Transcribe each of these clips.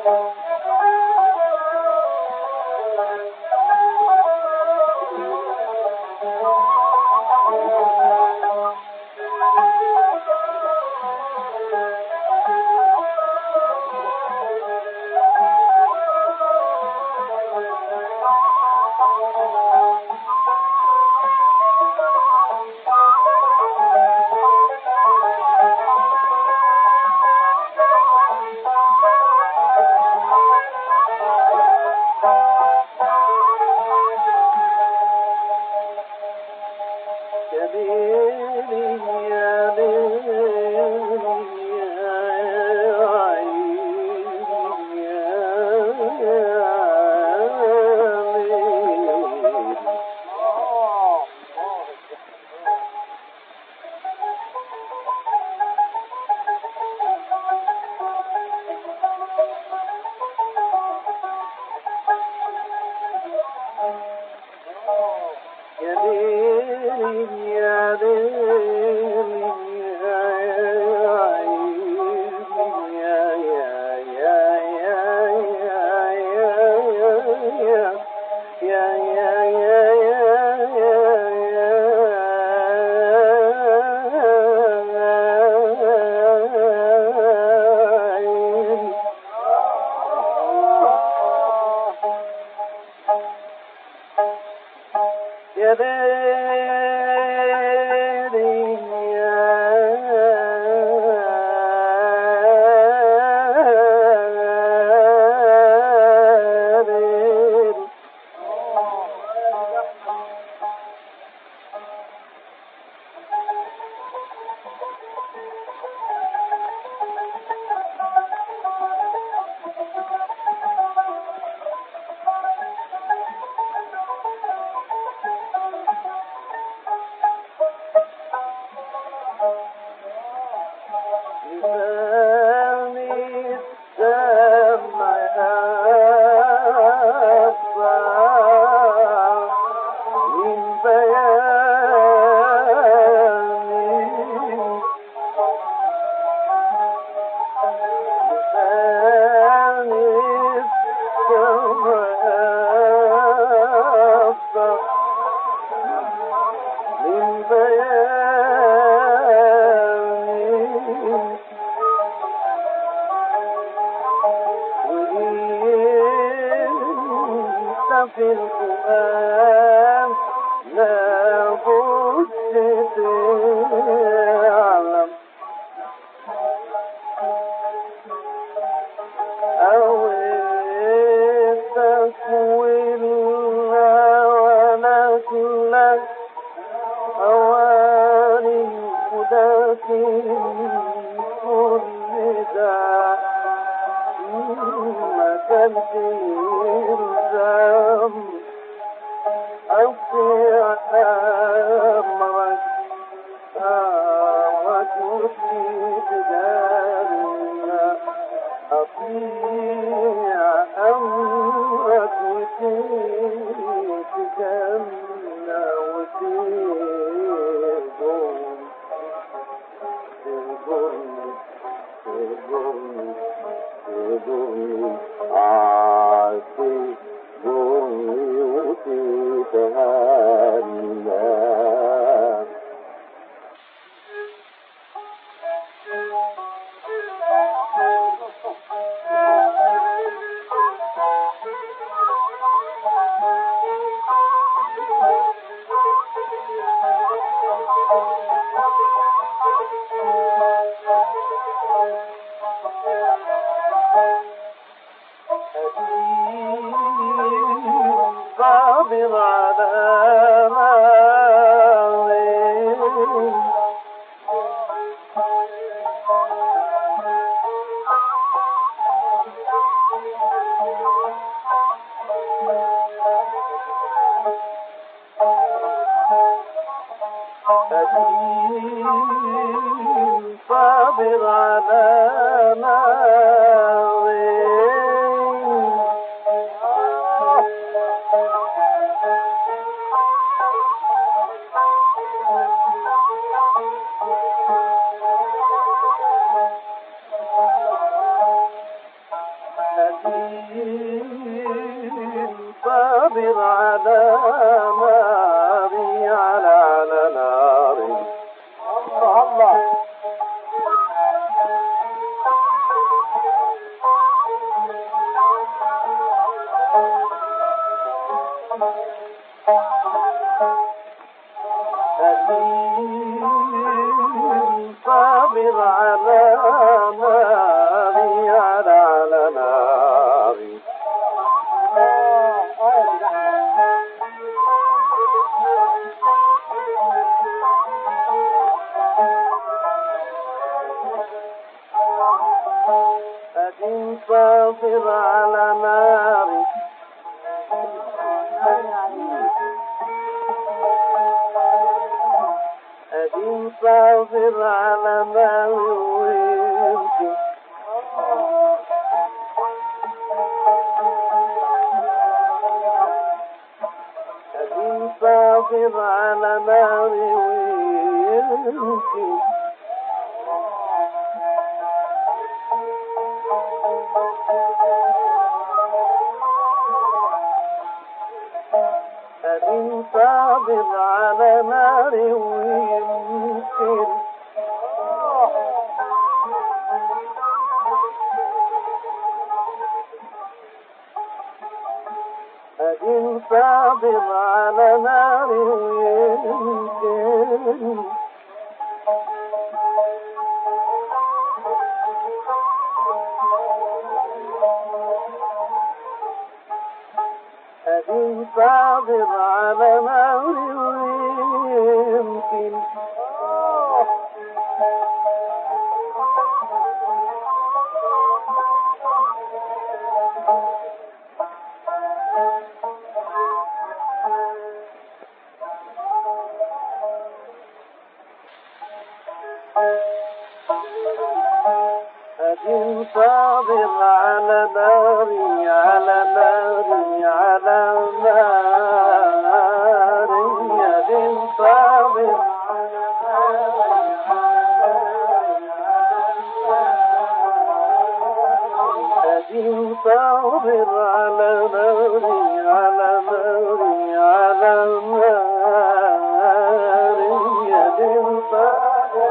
في القرآن لابد تعلم أو تكوينها ولكن أواني هداك كل داء تنفيذ الزام أطيع أمرك وتشيد دارنا أطيع أمرك وتشيد جنة وتشيد عاشي بيوتي تهانى صابر على صابر على ناري على ناري. صابر على ناري أدين صابر على ناري ويمكن أدين صابر على ناري ويمكن أدين صابر على ناري ويمكن أدين صابر على ناري ويمكن أدين صابر على ناري ويمكن أدين صابر على ناري على ناري على ناري أدين صابر أدين صابر على ناري على ناري على ناري أدين صابر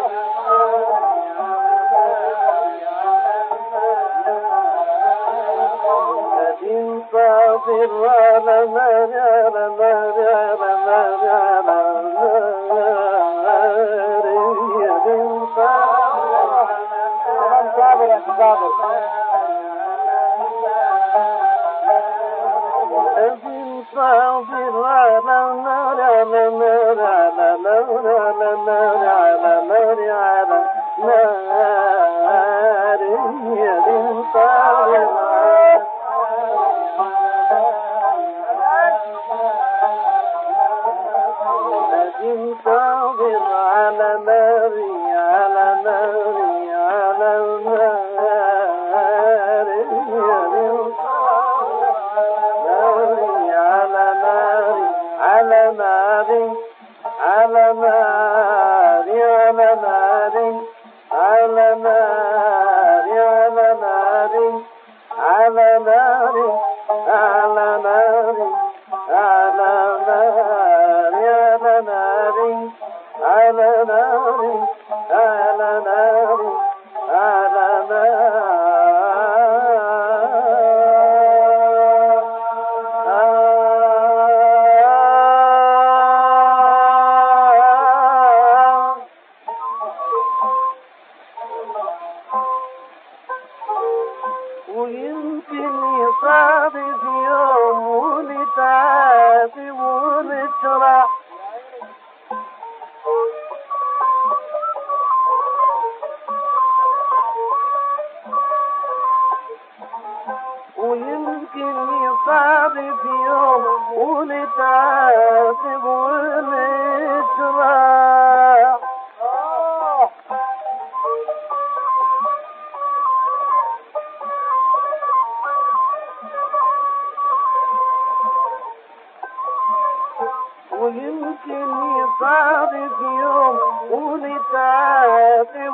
صابر على نار على نار على نار على نار أدين صابر يا صابر أدين صابر على نار على نار على نار على نار على نار على نار أدين صابر أدين صابر على ناري على ناري على ناري أدين ناري على ناري على ناري على ناري على ناري على ناري على ناري على ناري على ناري على ناري على ناري على ناري على ناري على ويمكن يصادف يوم ونتعاتب ونشرح ويمكن يصادف يوم ونتعاتب ونشرح ويمكن يصادف يوم ونتعاتب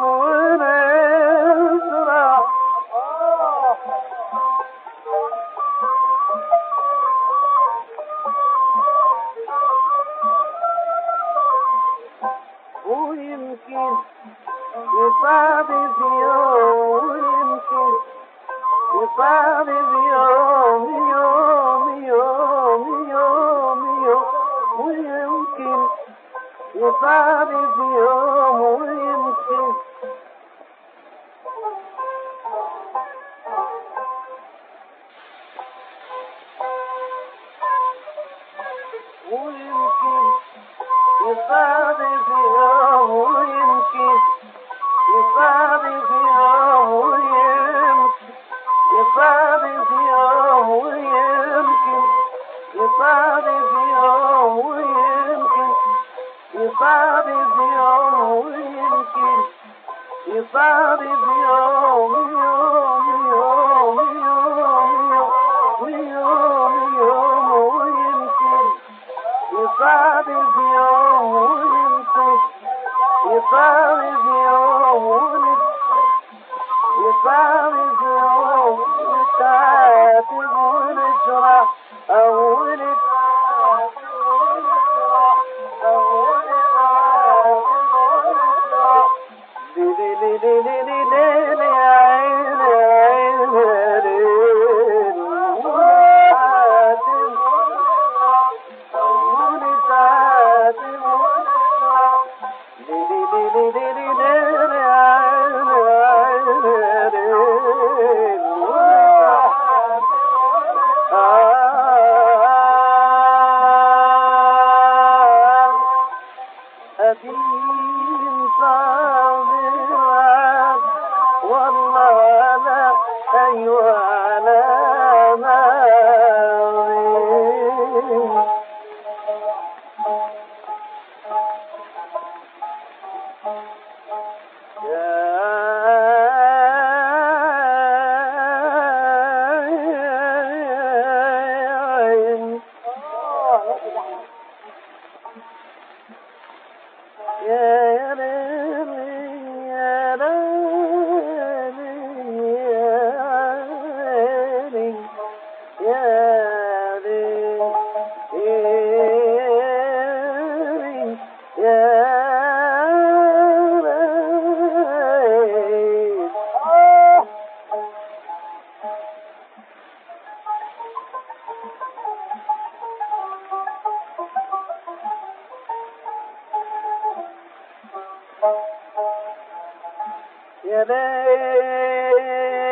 ونسرع ويمكن يصادف يوم ويمكن يصادف يوم يوم يوم يوم يوم ويمكن يصادف يوم ويمكن يصادف يوم ويمكن يصادف يوم ويمكن يصادف يوم يوم يوم يوم يوم يوم ويمكن يصادف يوم ويمكن يصادف يوم يصادف يوم نتعاتب ونجرح أو نتعاتب ونجرح أو نتعاتب ونجرح لي لي لي لي لي لي لي عين عين ليل ونتعاتب ونجرح أو نتعاتب ونجرح لي لي لي لي لي لي لي عين عين ليل ونتعاتب أدين صابرا والله لا أيوة على ماضي يا ليل